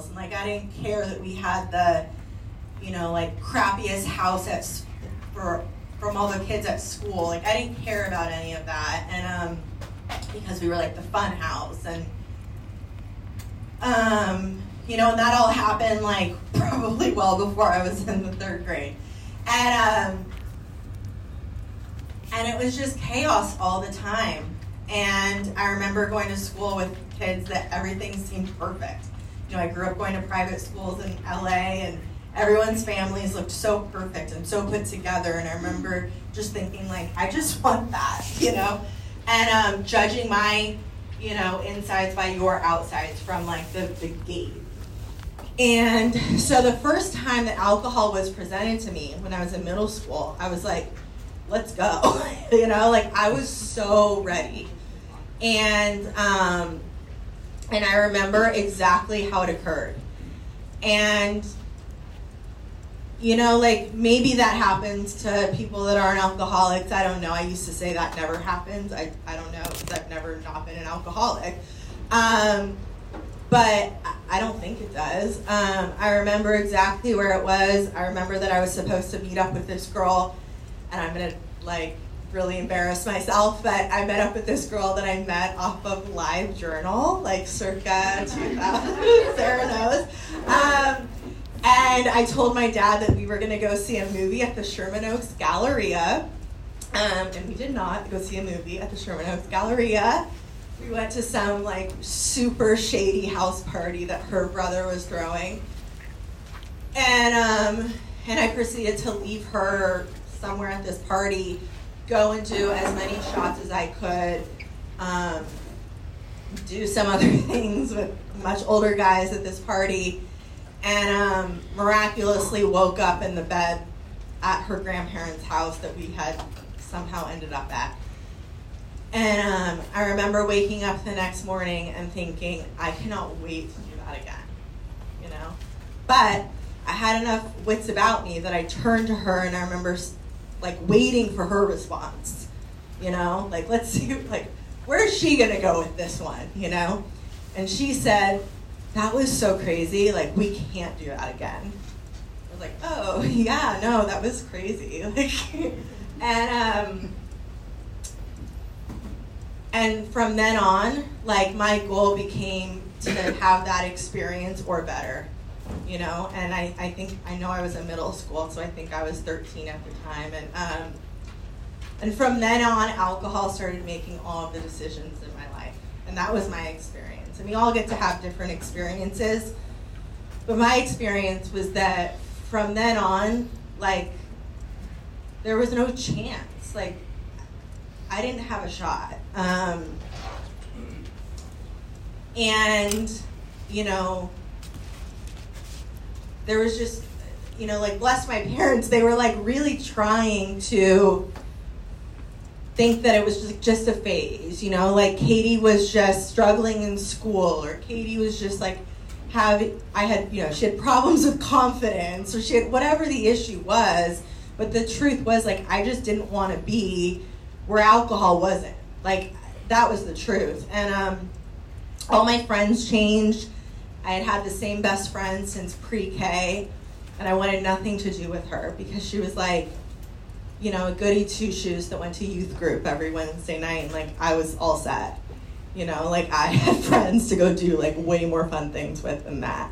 house, and like I didn't care that we had the, like crappiest house from all the kids at school. Like I didn't care about any of that, and because we were like the fun house, and and that all happened like probably well before I was in the 3rd grade, and it was just chaos all the time. And I remember going to school with kids that everything seemed perfect. I grew up going to private schools in LA, and everyone's families looked so perfect and so put together. And I remember just thinking, like, I just want that, and judging my, insides by your outsides from like the gate. And so the first time that alcohol was presented to me when I was in middle school, I was like, let's go. Like I was so ready. And I remember exactly how it occurred. And like maybe that happens to people that aren't alcoholics. I don't know. I used to say that never happens. I don't know, because I've never not been an alcoholic. But I don't think it does. I remember exactly where it was. I remember that I was supposed to meet up with this girl, and I'm going to like really embarrass myself, but I met up with this girl that I met off of LiveJournal, like circa 2000, Sarah knows. And I told my dad that we were going to go see a movie at the Sherman Oaks Galleria, and we did not go see a movie at the Sherman Oaks Galleria. We went to some like super shady house party that her brother was throwing, and I proceeded to leave her somewhere at this party, go and do as many shots as I could, do some other things with much older guys at this party, and miraculously woke up in the bed at her grandparents' house that we had somehow ended up at. And I remember waking up the next morning and thinking, I cannot wait to do that again, But I had enough wits about me that I turned to her, and I remember like waiting for her response, like let's see, like where's she gonna go with this one, And she said, that was so crazy, like we can't do that again. I was like, oh yeah, no, that was crazy, like, and from then on, like my goal became to have that experience or better. And I think, I know I was in middle school, so I think I was 13 at the time, and from then on, alcohol started making all of the decisions in my life, and that was my experience. And we all get to have different experiences, but my experience was that from then on, like, there was no chance, like, I didn't have a shot, and, there was just, like, bless my parents, they were, like, really trying to think that it was just a phase, like, Katie was just struggling in school, or Katie was just, like, she had problems with confidence, or she had whatever the issue was, but the truth was, like, I just didn't want to be where alcohol wasn't. Like, that was the truth. And all my friends changed. I had the same best friend since pre-K, and I wanted nothing to do with her because she was like, a goody two-shoes that went to youth group every Wednesday night, and like I was all set. Like I had friends to go do like way more fun things with than that.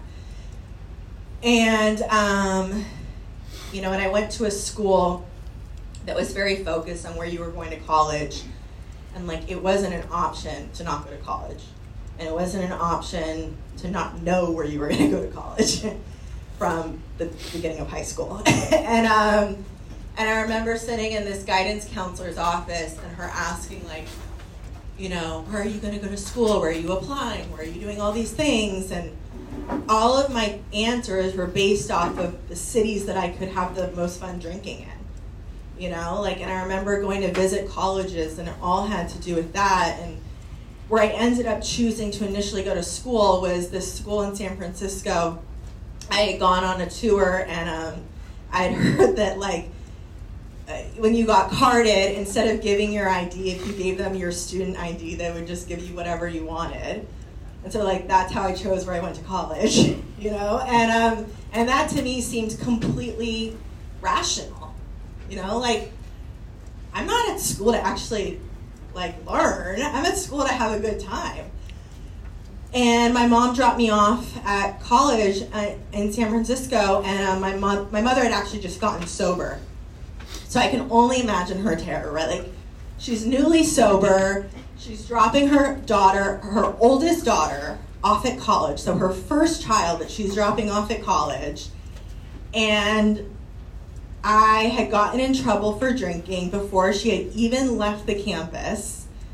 And and I went to a school that was very focused on where you were going to college, and like it wasn't an option to not go to college. And it wasn't an option to not know where you were going to go to college from the beginning of high school. And I remember sitting in this guidance counselor's office and her asking, like, where are you going to go to school? Where are you applying? Where are you doing all these things? And all of my answers were based off of the cities that I could have the most fun drinking in. And I remember going to visit colleges, and it all had to do with that. And where I ended up choosing to initially go to school was this school in San Francisco. I had gone on a tour, and I had heard that, like, when you got carded, instead of giving your ID, if you gave them your student ID, they would just give you whatever you wanted. And so, like, that's how I chose where I went to college. you know? And that to me seemed completely rational, you know? Like, I'm not at school to actually, like, learn. I'm at school to have a good time. And my mom dropped me off at college in San Francisco, and my mother had actually just gotten sober. So I can only imagine her terror, right? Like, she's newly sober, she's dropping her daughter, her oldest daughter, off at college, so her first child that she's dropping off at college. And I had gotten in trouble for drinking before she had even left the campus.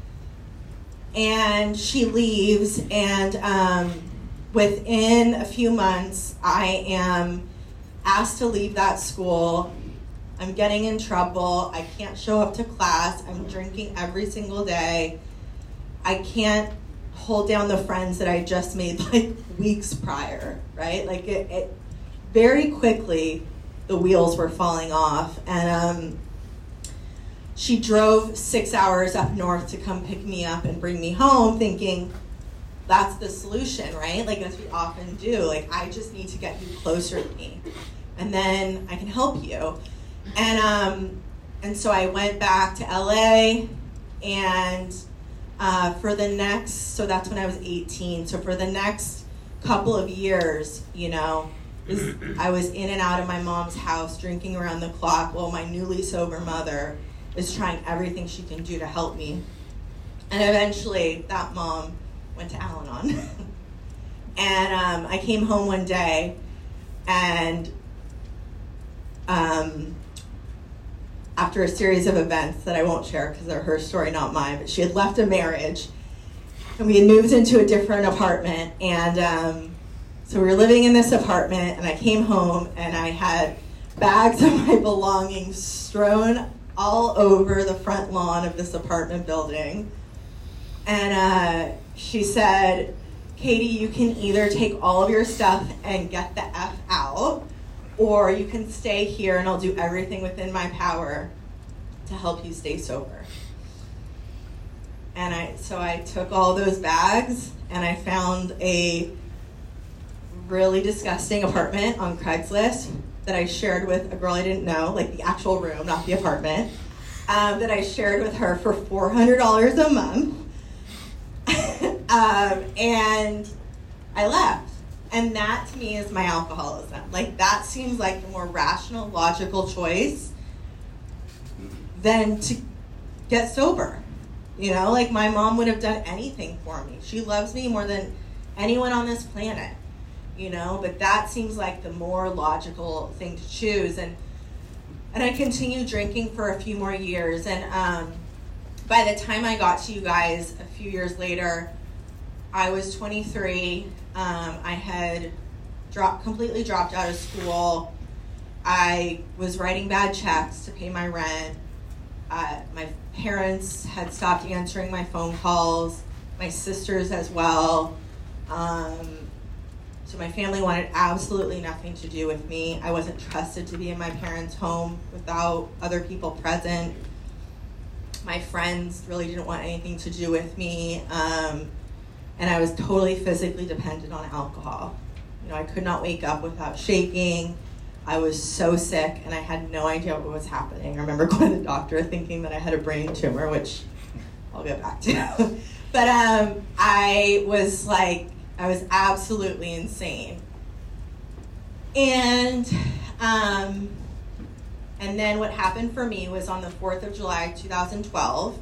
And she leaves, and within a few months, I am asked to leave that school. I'm getting in trouble. I can't show up to class. I'm drinking every single day. I can't hold down the friends that I just made like weeks prior, right? Like it very quickly, the wheels were falling off. And she drove 6 hours up north to come pick me up and bring me home, thinking that's the solution, right? Like, as we often do. Like, I just need to get you closer to me, and then I can help you. And so I went back to LA, and for the next, so that's when I was 18. So for the next couple of years, you know, I was in and out of my mom's house, drinking around the clock, while my newly sober mother is trying everything she can do to help me. And eventually, that mom went to Al-Anon. And I came home one day, and after a series of events that I won't share because they're her story, not mine, but she had left a marriage, and we had moved into a different apartment, and so we were living in this apartment, and I came home, and I had bags of my belongings strewn all over the front lawn of this apartment building. And she said, Katie, you can either take all of your stuff and get the F out, or you can stay here and I'll do everything within my power to help you stay sober. And so I took all those bags, and I found a really disgusting apartment on Craigslist that I shared with a girl I didn't know, like the actual room, not the apartment, that I shared with her for $400 a month. And I left. And that, to me, is my alcoholism. Like, that seems like the more rational, logical choice than to get sober. You know, like, my mom would have done anything for me. She loves me more than anyone on this planet. You know, but that seems like the more logical thing to choose. And I continued drinking for a few more years. And by the time I got to you guys a few years later, I was 23. I had completely dropped out of school. I was writing bad checks to pay my rent. My parents had stopped answering my phone calls. My sisters as well. So my family wanted absolutely nothing to do with me. I wasn't trusted to be in my parents' home without other people present. My friends really didn't want anything to do with me. And I was totally physically dependent on alcohol. You know, I could not wake up without shaking. I was so sick, and I had no idea what was happening. I remember going to the doctor thinking that I had a brain tumor, which I'll get back to. But I was absolutely insane. And then what happened for me was on the 4th of July, 2012,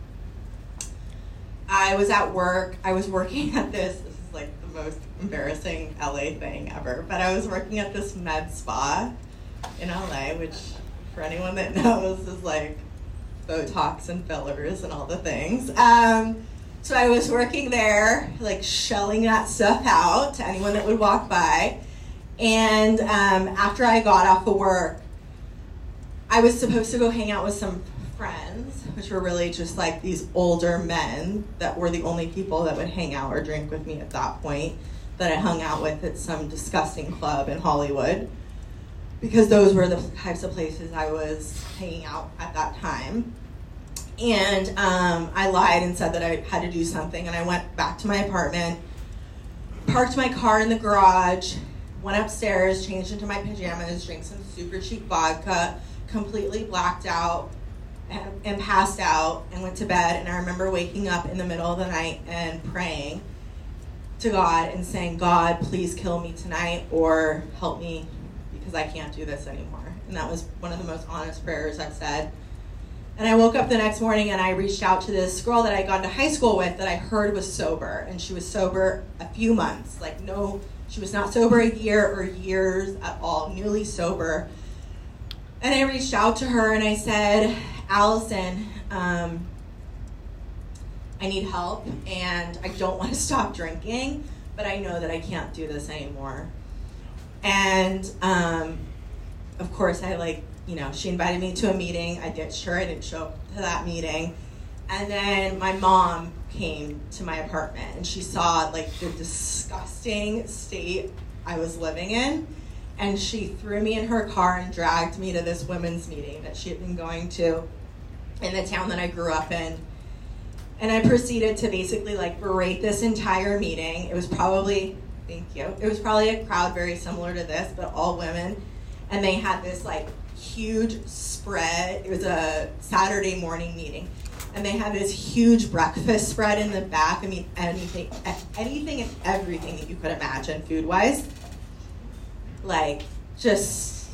I was at work. I was working at this is like the most embarrassing LA thing ever, but I was working at this med spa in LA, which for anyone that knows is like Botox and fillers and all the things. So I was working there, like shelling that stuff out to anyone that would walk by. And after I got off of work, I was supposed to go hang out with some friends, which were really just like these older men that were the only people that would hang out or drink with me at that point, that I hung out with at some disgusting club in Hollywood, because those were the types of places I was hanging out at that time. And I lied and said that I had to do something, and I went back to my apartment, parked my car in the garage, went upstairs, changed into my pajamas, drank some super cheap vodka, completely blacked out, and passed out, and went to bed. And I remember waking up in the middle of the night and praying to God and saying, God, please kill me tonight or help me because I can't do this anymore. And that was one of the most honest prayers I've said. And I woke up the next morning and I reached out to this girl that I got to high school with that I heard was sober. And she was sober a few months. Like, no, she was not sober a year or years at all, newly sober. And I reached out to her and I said, Allison, I need help and I don't want to stop drinking, but I know that I can't do this anymore. And of course, she invited me to a meeting. I didn't show up to that meeting. And then my mom came to my apartment and she saw like the disgusting state I was living in. And she threw me in her car and dragged me to this women's meeting that she had been going to in the town that I grew up in. And I proceeded to basically like berate this entire meeting. It was probably a crowd very similar to this, but all women. And they had this like huge spread. It was a Saturday morning meeting. And they had this huge breakfast spread in the back. I mean, anything and everything that you could imagine food-wise. Like, just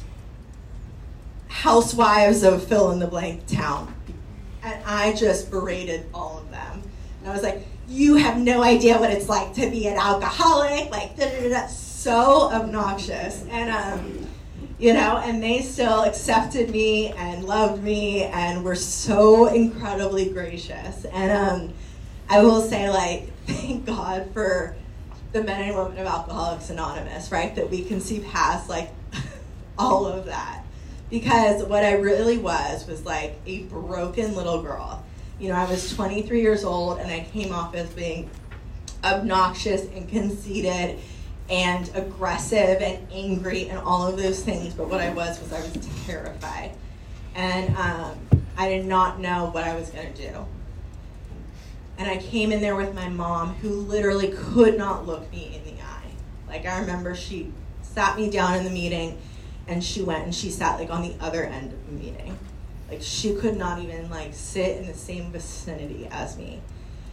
housewives of fill-in-the-blank town. And I just berated all of them. And I was like, you have no idea what it's like to be an alcoholic. Like, da-da-da-da. So obnoxious. And, and they still accepted me and loved me and were so incredibly gracious. And I will say, like, thank God for the men and women of Alcoholics Anonymous, right? That we can see past, like, all of that. Because what I really was like a broken little girl. I was 23 years old and I came off as being obnoxious and conceited and aggressive and angry and all of those things. But what I was terrified. And I did not know what I was going to do. And I came in there with my mom, who literally could not look me in the eye. Like, I remember she sat me down in the meeting, and she went and she sat, like, on the other end of the meeting. Like, she could not even, like, sit in the same vicinity as me.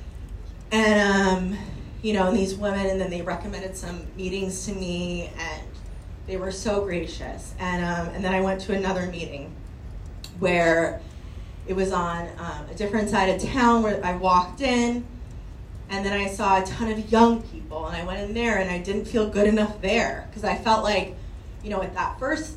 And, and these women, and then they recommended some meetings to me, and they were so gracious. And then I went to another meeting where it was on a different side of town where I walked in, and then I saw a ton of young people, and I went in there, and I didn't feel good enough there because I felt like, at that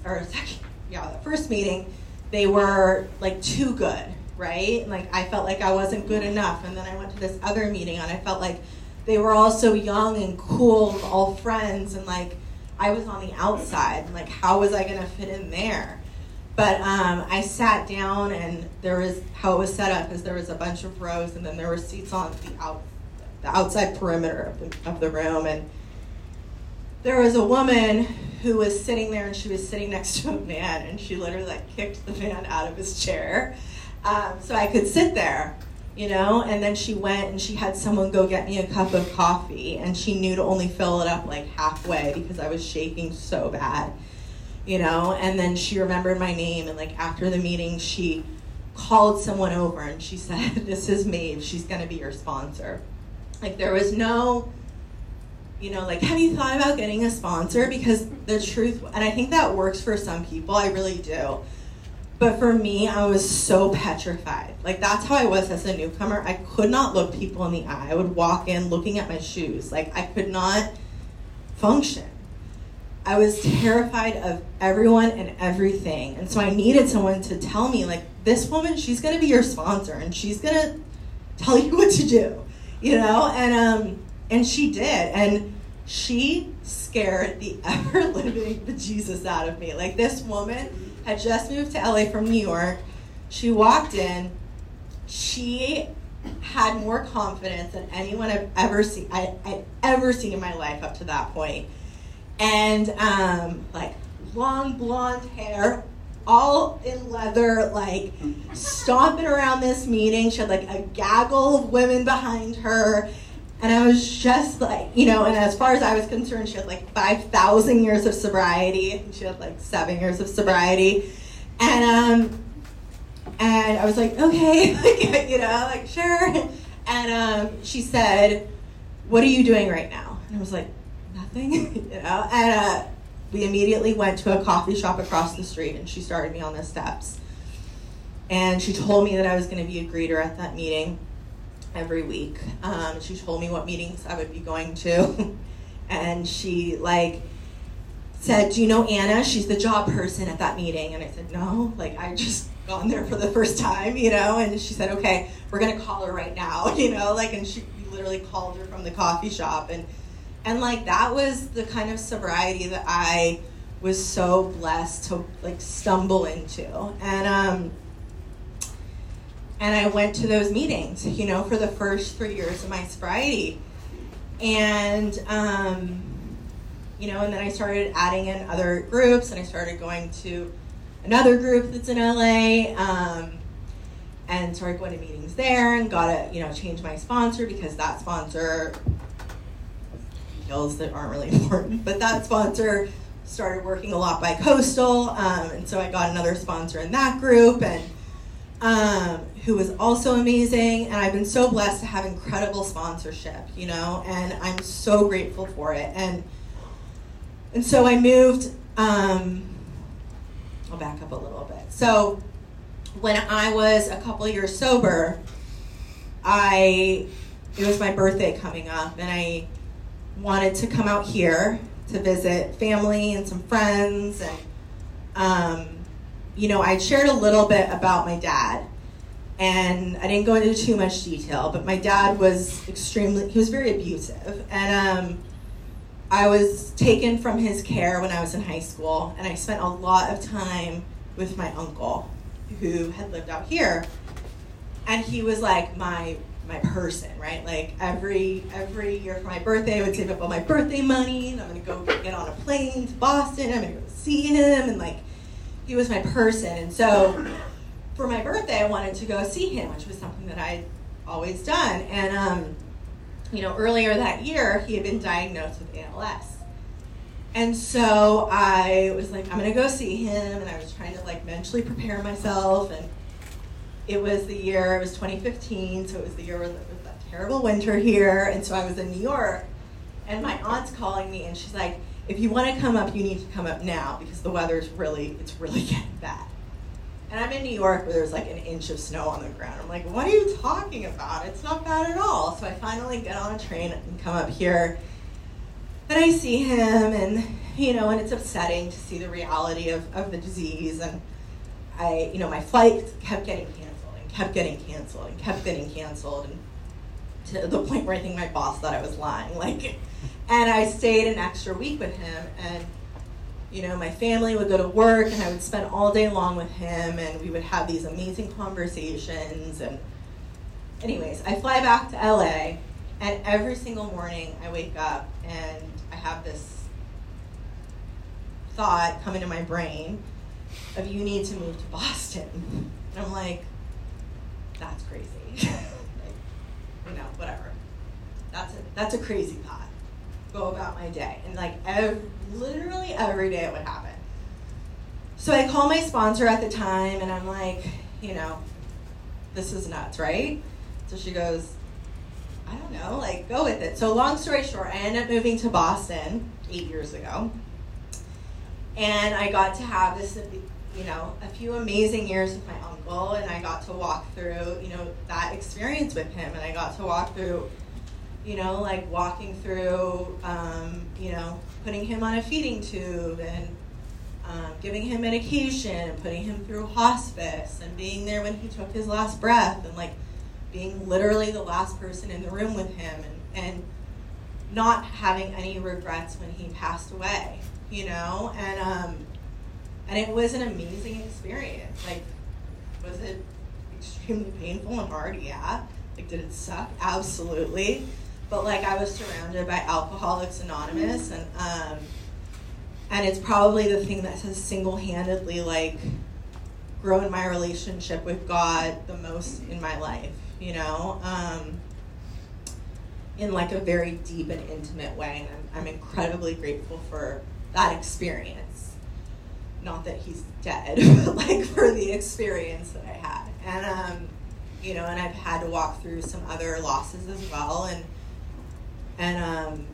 first meeting, they were like too good, right? And, like, I felt like I wasn't good enough, and then I went to this other meeting, and I felt like they were all so young and cool, and all friends, and like I was on the outside, and like how was I gonna fit in there? But I sat down, and how it was set up is there was a bunch of rows, and then there were seats on the outside perimeter of the room. And there was a woman who was sitting there, and she was sitting next to a man, and she literally like kicked the man out of his chair so I could sit there, And then she went and she had someone go get me a cup of coffee, and she knew to only fill it up like halfway because I was shaking so bad. And then she remembered my name, and like after the meeting, she called someone over and she said, this is Maeve, she's gonna be your sponsor. Like, there was no, like, have you thought about getting a sponsor? Because the truth, and I think that works for some people, I really do. But for me, I was so petrified. Like, that's how I was as a newcomer. I could not look people in the eye. I would walk in looking at my shoes. Like, I could not function. I was terrified of everyone and everything. And so I needed someone to tell me, like, this woman, she's going to be your sponsor, and she's going to tell you what to do, And she did. And she scared the ever-living bejesus out of me. Like, this woman had just moved to LA from New York. She walked in. She had more confidence than anyone I'd ever seen in my life up to that point. And like long blonde hair, all in leather, like stomping around this meeting. She had like a gaggle of women behind her, And I was just like, you know, and as far as I was concerned, she had like 5,000 years of sobriety. And she had like 7 years of sobriety. And I was like, okay, like, you know, like, sure. And she said, what are you doing right now? And I was like, nothing, you know. And we immediately went to a coffee shop across the street, and she started me on the steps. And she told me that I was going to be a greeter at that meeting every week. She told me what meetings I would be going to. And she, like, said, do you know Anna? She's the job person at that meeting. And I said, no, like, I just gone there for the first time, you know. And she said, okay, we're going to call her right now, you know. Like, and we literally called her from the coffee shop. And like, that was the kind of sobriety that I was so blessed to, like, stumble into. And I went to those meetings, you know, for the first 3 years of my sobriety. And, you know, and then I started adding in other groups, and I started going to another group that's in LA, and started going to meetings there, and got to, you know, change my sponsor, because that sponsor, details that aren't really important, but that sponsor started working a lot by Coastal, and so I got another sponsor in that group, and who was also amazing. And I've been so blessed to have incredible sponsorship, you know, and I'm so grateful for it. And so I moved, I'll back up a little bit. So when I was a couple of years sober, it was my birthday coming up, and I wanted to come out here to visit family and some friends. And, you know, I shared a little bit about my dad. And I didn't go into too much detail, but my dad was he was very abusive. And I was taken from his care when I was in high school, and I spent a lot of time with my uncle, who had lived out here. And he was like my person, right? Like, every year for my birthday, I would save up all my birthday money, and I'm gonna go get on a plane to Boston, I'm gonna go see him, and like, he was my person. And so for my birthday, I wanted to go see him, which was something that I'd always done. And, you know, earlier that year, he had been diagnosed with ALS. And so I was like, I'm going to go see him. And I was trying to, like, mentally prepare myself. And it was 2015, so it was the year where there was that terrible winter here. And so I was in New York, and my aunt's calling me, and she's like, if you want to come up, you need to come up now, because the weather's it's really getting bad. And I'm in New York, where there's like an inch of snow on the ground. I'm like, what are you talking about? It's not bad at all. So I finally get on a train and come up here, and I see him, and, you know, and it's upsetting to see the reality of the disease. And you know, my flight kept getting canceled, and kept getting canceled, and kept getting canceled, and to the point where I think my boss thought I was lying. Like, and I stayed an extra week with him, and, you know, my family would go to work, and I would spend all day long with him, and we would have these amazing conversations. And anyways, I fly back to LA, and every single morning I wake up, and I have this thought come into my brain of, you need to move to Boston. And I'm like, that's crazy. Like, you know, whatever. That's a crazy thought. Go about my day. And like, literally every day it would happen. So I call my sponsor at the time, and I'm like, you know, this is nuts, right? So she goes, I don't know, like, go with it. So long story short, I ended up moving to Boston 8 years ago. And I got to have this, you know, a few amazing years with my uncle, and I got to walk through, you know, that experience with him. And I got to walk through, you know, like walking through, you know, putting him on a feeding tube, and giving him medication, and putting him through hospice, and being there when he took his last breath, and like being literally the last person in the room with him, and not having any regrets when he passed away, you know. And it was an amazing experience. Like, was it extremely painful and hard? Yeah. Like, did it suck? Absolutely. But like, I was surrounded by Alcoholics Anonymous, and it's probably the thing that has single-handedly like grown my relationship with God the most in my life, you know. in like a very deep and intimate way, and I'm incredibly grateful for that experience. Not that he's dead, but like for the experience that I had. And you know, and I've had to walk through some other losses as well, and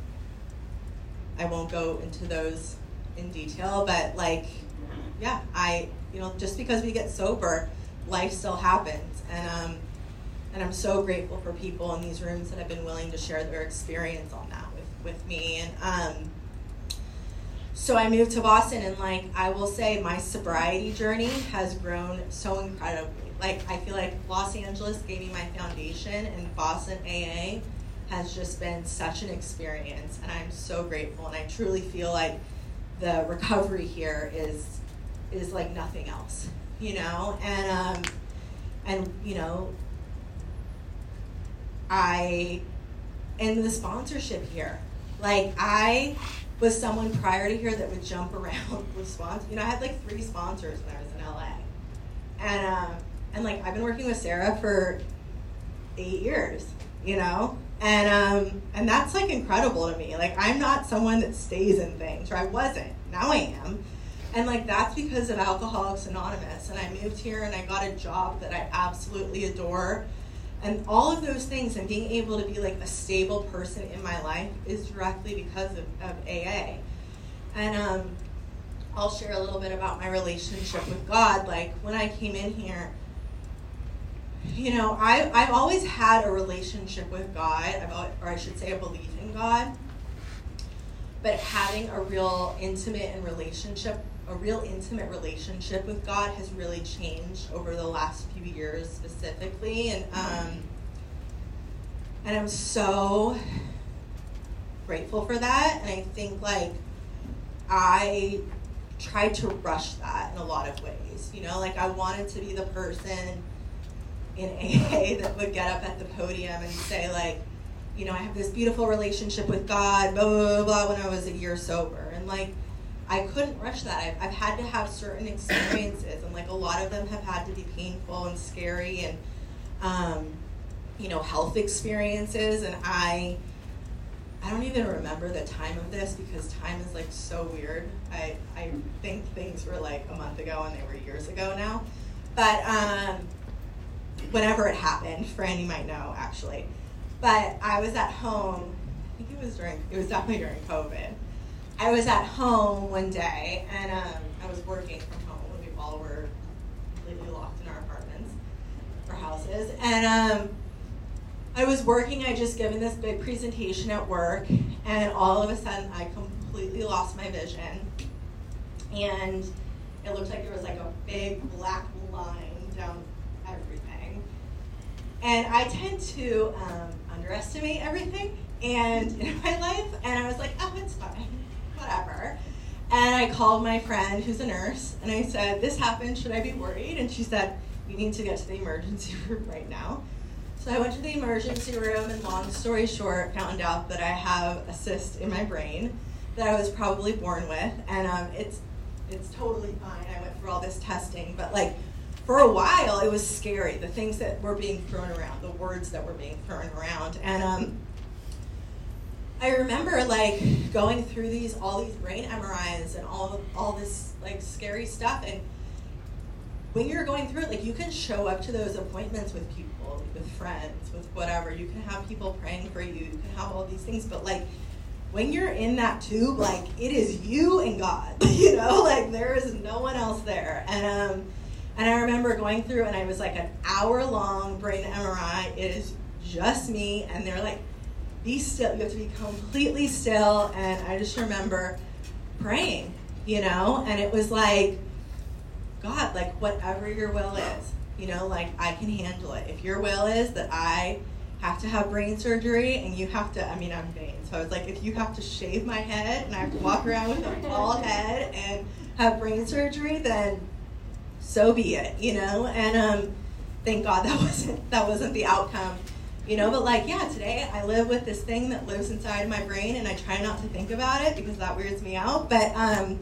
I won't go into those in detail, but like, yeah, you know, just because we get sober, life still happens, and I'm so grateful for people in these rooms that have been willing to share their experience on that with me. And so I moved to Boston, and like, I will say my sobriety journey has grown so incredibly. Like, I feel like Los Angeles gave me my foundation, and Boston AA has just been such an experience, and I'm so grateful, and I truly feel like the recovery here is like nothing else, you know, and you know, and the sponsorship here, like I was someone prior to here that would jump around with sponsors. You know, I had like 3 sponsors when I was in LA, and like I've been working with Sarah for 8 years, you know, and that's like incredible to me. Like, I'm not someone that stays in things, or I wasn't. Now I am. And like, that's because of Alcoholics Anonymous. And I moved here and I got a job that I absolutely adore. And all of those things, and being able to be like a stable person in my life, is directly because of AA. And I'll share a little bit about my relationship with God. Like, when I came in here, you know, I've always had a relationship with God, or I should say a belief in God. But having a real intimate relationship with God has really changed over the last few years specifically. And I'm so grateful for that. And I think like I tried to rush that in a lot of ways. You know, like I wanted to be the person in AA that would get up at the podium and say like, you know, I have this beautiful relationship with God, blah, blah, blah, blah, when I was a year sober. And like, I couldn't rush that. I've had to have certain experiences, and like a lot of them have had to be painful and scary, and you know, health experiences. And I don't even remember the time of this, because time is like so weird. I think things were like a month ago and they were years ago now. But whenever it happened, Franny might know actually. But I was at home, I think it was definitely during COVID. I was at home one day, and I was working from home, and we all were completely locked in our apartments or houses. And I was working, I just given this big presentation at work, and all of a sudden I completely lost my vision. And it looked like there was like a big black line down everything. And I tend to underestimate everything and in my life, and I was like, oh, it's fine, whatever. And I called my friend who's a nurse, and I said, this happened, should I be worried? And she said, you need to get to the emergency room right now. So I went to the emergency room, and long story short, found out that I have a cyst in my brain that I was probably born with, and it's totally fine. I went through all this testing, but like, for a while, it was scary, the things that were being thrown around, the words that were being thrown around. And I remember like going through all these brain MRIs and all this like scary stuff. And when you're going through it, like you can show up to those appointments with people, with friends, with whatever. You can have people praying for you. You can have all these things. But like when you're in that tube, like it is you and God, you know, like there is no one else there. And I remember going through, and I was like an hour-long brain MRI. It is just me, and they're like, be still. You have to be completely still. And I just remember praying, you know, and it was like, God, like whatever your will is, you know, like I can handle it. If your will is that I have to have brain surgery, and you have to, I mean, I'm vain. So I was like, if you have to shave my head and I have to walk around with a bald head and have brain surgery, then so be it, you know. And thank God that wasn't the outcome, you know. But like, yeah, today I live with this thing that lives inside my brain, and I try not to think about it because that weirds me out. But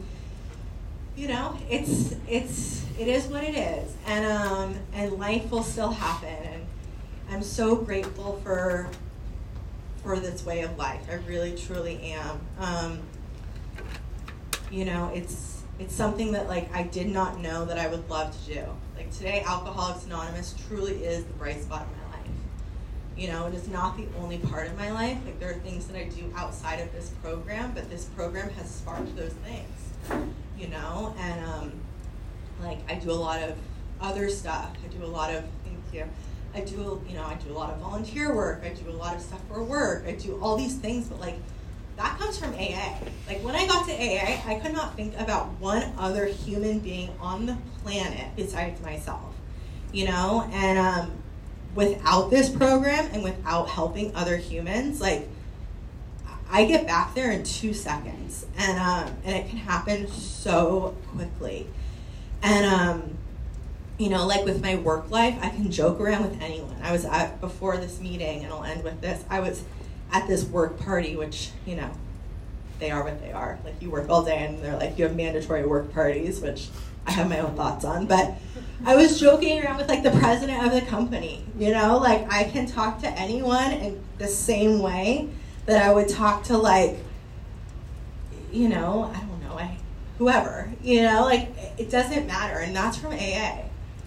you know, it is what it is, and life will still happen. And I'm so grateful for for this way of life. I really, truly am. You know, it's something that, like, I did not know that I would love to do. Like, today, Alcoholics Anonymous truly is the bright spot of my life. You know, it is not the only part of my life. Like, there are things that I do outside of this program, but this program has sparked those things, you know? And, like, I do a lot of other stuff. I do a lot of, thank you. I do a lot of volunteer work. I do a lot of stuff for work. I do all these things, but, like, that comes from AA. Like, when I got to AA, I could not think about one other human being on the planet besides myself, you know? And without this program and without helping other humans, like, I get back there in 2 seconds. And it can happen so quickly. And, you know, like with my work life, I can joke around with anyone. I was before this meeting, and I'll end with this, I was at this work party, which, you know, they are what they are. Like, you work all day, and they're like, you have mandatory work parties, which I have my own thoughts on. But I was joking around with, like, the president of the company, you know? Like, I can talk to anyone in the same way that I would talk to, like, you know, I don't know, whoever, you know? Like, it doesn't matter, and that's from AA.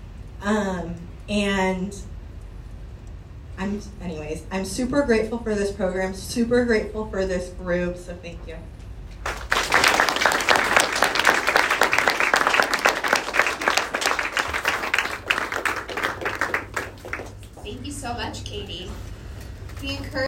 And I'm super grateful for this program, super grateful for this group, so thank you. Thank you so much, Katie. We encourage